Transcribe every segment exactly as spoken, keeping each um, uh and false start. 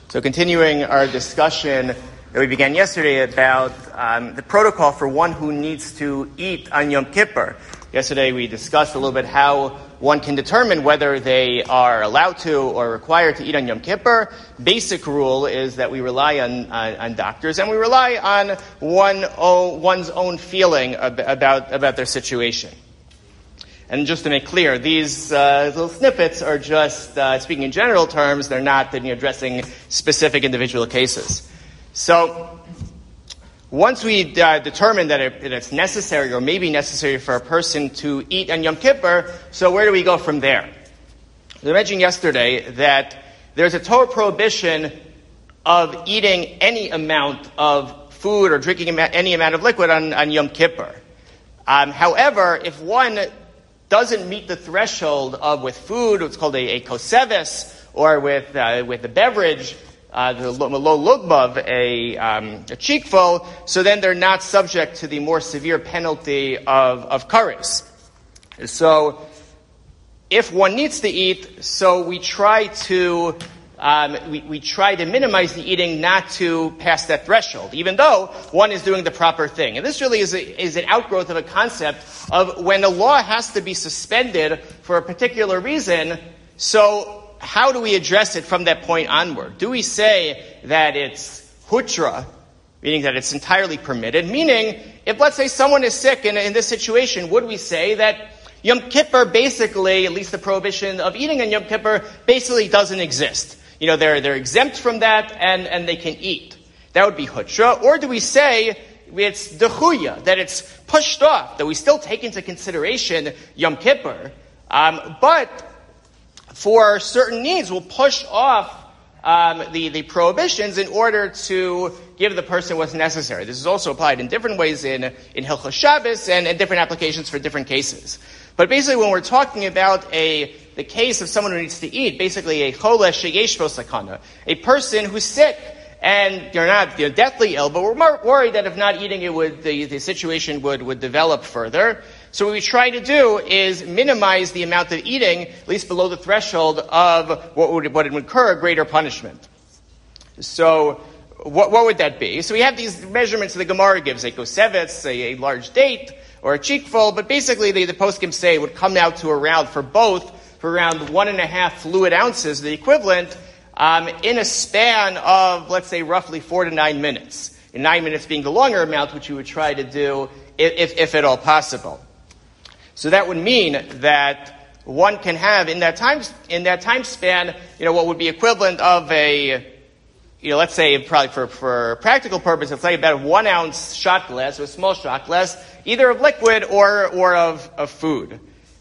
So continuing our discussion that we began yesterday about um, the protocol for one who needs to eat on Yom Kippur. Yesterday we discussed a little bit how one can determine whether they are allowed to or required to eat on Yom Kippur. Basic rule is that we rely on on, on doctors and we rely on one oh, one's own feeling ab- about about their situation. And just to make clear, these uh, little snippets are just uh, speaking in general terms. They're not you know, addressing specific individual cases. So once we uh, determine that it, it's necessary or maybe necessary for a person to eat on Yom Kippur, so where do we go from there? I mentioned yesterday that there's a Torah prohibition of eating any amount of food or drinking any amount of liquid on, on Yom Kippur. Um, however, if one doesn't meet the threshold of with food, what's called a, a koseves, or with uh, with a beverage, uh, the low lugmav, a, um, a cheekful, so then they're not subject to the more severe penalty of, of kares. So if one needs to eat, so we try to um, we, we try to minimize the eating not to pass that threshold, even though one is doing the proper thing. And this really is a, is an outgrowth of a concept of when a law has to be suspended for a particular reason. So how do we address it from that point onward? Do we say that it's hutra, meaning that it's entirely permitted? Meaning, if let's say someone is sick in, in this situation, would we say that Yom Kippur basically, at least the prohibition of eating on Yom Kippur, basically doesn't exist? You know, they're they're exempt from that and, and they can eat. That would be hutra. Or do we say it's dechuya, that it's pushed off, that we still take into consideration Yom Kippur, um, but for certain needs we'll push off um, the, the prohibitions in order to give the person what's necessary. This is also applied in different ways in, in Hilchos Shabbos and, and different applications for different cases. But basically when we're talking about a the case of someone who needs to eat, basically a chole sheyesh bo sakana, a person who's sick and they're not you know, deathly ill, but we're more worried that if not eating it would the, the situation would, would develop further. So what we try to do is minimize the amount of eating, at least below the threshold of what would what would incur a greater punishment. So what what would that be? So we have these measurements the Gemara gives, a koseves, a, a large date, or a cheekful, but basically the, the poskim say it would come out to around, for both, for around one and a half fluid ounces, the equivalent, um, in a span of, let's say, roughly four to nine minutes. And nine minutes being the longer amount, which you would try to do, if, if at all possible. So that would mean that one can have, in that time, in that time span, you know, what would be equivalent of a, you know, let's say, probably for, for practical purposes, let's say about a one ounce shot glass, or a small shot glass, either of liquid or, or of, of food.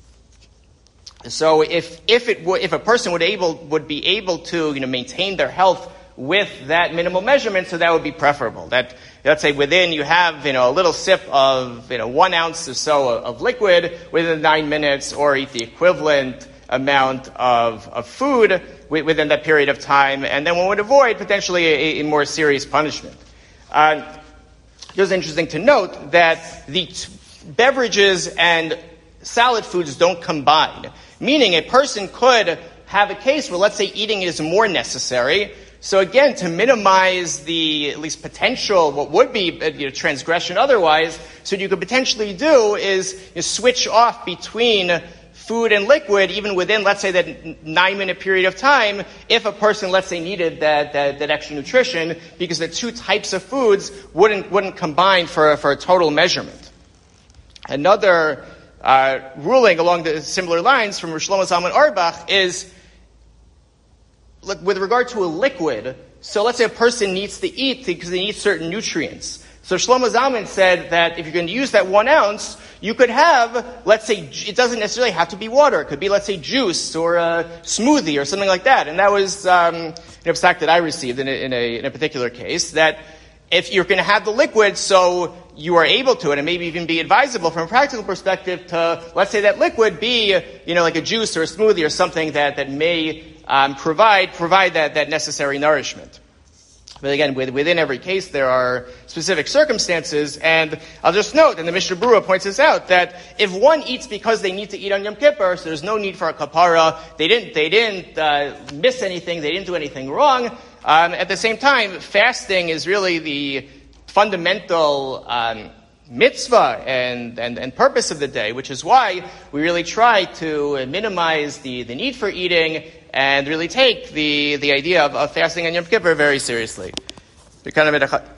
So if, if it would, if a person would able, would be able to, you know, maintain their health with that minimal measurement, so that would be preferable. That, let's say within you have, you know, a little sip of, you know, one ounce or so of, of liquid within nine minutes, or eat the equivalent amount of, of food within that period of time, and then one would avoid potentially a, a more serious punishment. Uh, it was interesting to note that the t- beverages and salad foods don't combine, meaning a person could have a case where, let's say, eating is more necessary. So again, to minimize the at least potential, what would be you know, transgression otherwise, so what you could potentially do is you know, switch off between food and liquid, even within, let's say, that nine-minute period of time, if a person, let's say, needed that, that, that extra nutrition, because the two types of foods wouldn't wouldn't combine for, for a total measurement. Another uh, ruling along the similar lines from Rosh Shlomo Zalman Auerbach is, look, with regard to a liquid, so let's say a person needs to eat because they need certain nutrients. So Shlomo Zalman said that if you're going to use that one ounce, you could have, let's say, it doesn't necessarily have to be water. It could be, let's say, juice or a smoothie or something like that. And that was um, an upside that I received in a, in, a, in a particular case, that if you're going to have the liquid, so you are able to, and it may even be advisable from a practical perspective to, let's say, that liquid be, you know, like a juice or a smoothie or something that, that may um, provide provide that, that necessary nourishment. But again, within every case, there are specific circumstances. And I'll just note, and the Mishnah Berurah points this out, that if one eats because they need to eat on Yom Kippur, so there's no need for a kapara, they didn't, they didn't uh, miss anything, they didn't do anything wrong. Um, at the same time, fasting is really the fundamental um, mitzvah and, and, and purpose of the day, which is why we really try to minimize the, the need for eating and really take the, the idea of, of fasting on Yom Kippur very seriously.